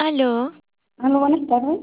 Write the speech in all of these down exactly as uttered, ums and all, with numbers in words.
Aló, Hola, buenas tardes.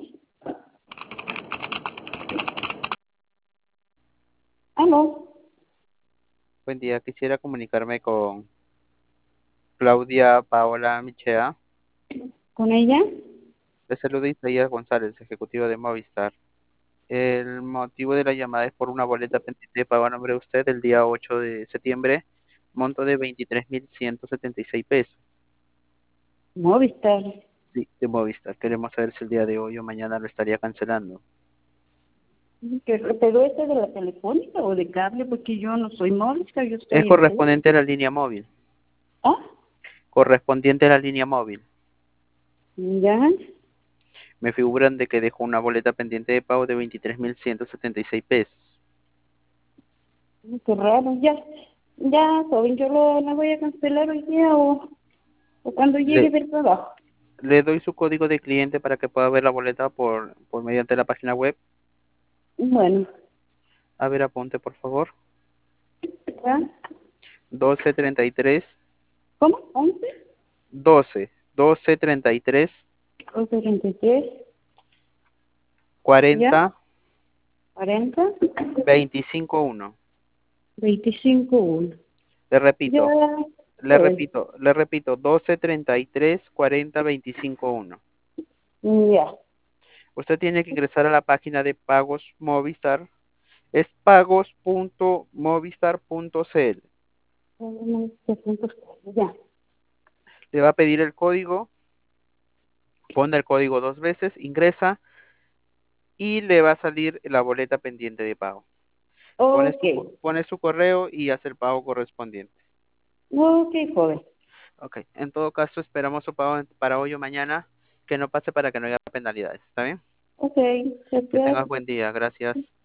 Aló, Buen día, quisiera comunicarme con Claudia Paola Michea. ¿con ella? Le saluda Isaías González, ejecutivo de Movistar. El motivo de la llamada es por una boleta pendiente de pago a nombre de usted el día ocho de septiembre, monto de veintitrés mil ciento setenta y seis pesos. Movistar. Sí, de Movistar. Queremos saber si el día de hoy o mañana lo estaría cancelando. ¿Que- ¿Pero este es de la telefónica o de cable? Porque yo no soy Movistar, yo Es estoy en tele. correspondiente a la línea móvil. Ah, Correspondiente a la línea móvil. ya. Me figuran de que dejó una boleta pendiente de pago de veintitrés mil ciento setenta y seis pesos. Qué raro, ya. Ya, joven, yo lo, la voy a cancelar hoy día o, o cuando llegue Le, del trabajo. Le doy su código de cliente para que pueda ver la boleta por, por mediante la página web. Bueno, A ver, apunte por favor. ¿ya? doce treinta y tres, ¿Cómo? ¿once? doce, doce treinta y tres, once treinta y tres, ¿ya? cuarenta, cuarenta, veinticinco uno. veinticinco, uno. Le Ya, repito, le joven. repito, le repito, doce treinta y tres, cuarenta, veinticinco uno. Ya. Usted tiene que ingresar a la página de pagos Movistar. Es pagos punto movistar punto cl. Ya. Le va a pedir el código, pone el código dos veces, ingresa y le va a salir la boleta pendiente de pago. Pone Ok. su, co- pone su correo y hace el pago correspondiente. Ok, joven. Ok, en todo caso esperamos su pago en- para hoy o mañana, que no pase para que no haya penalidades, ¿está bien? Ok, Que gracias. tengas buen día, gracias.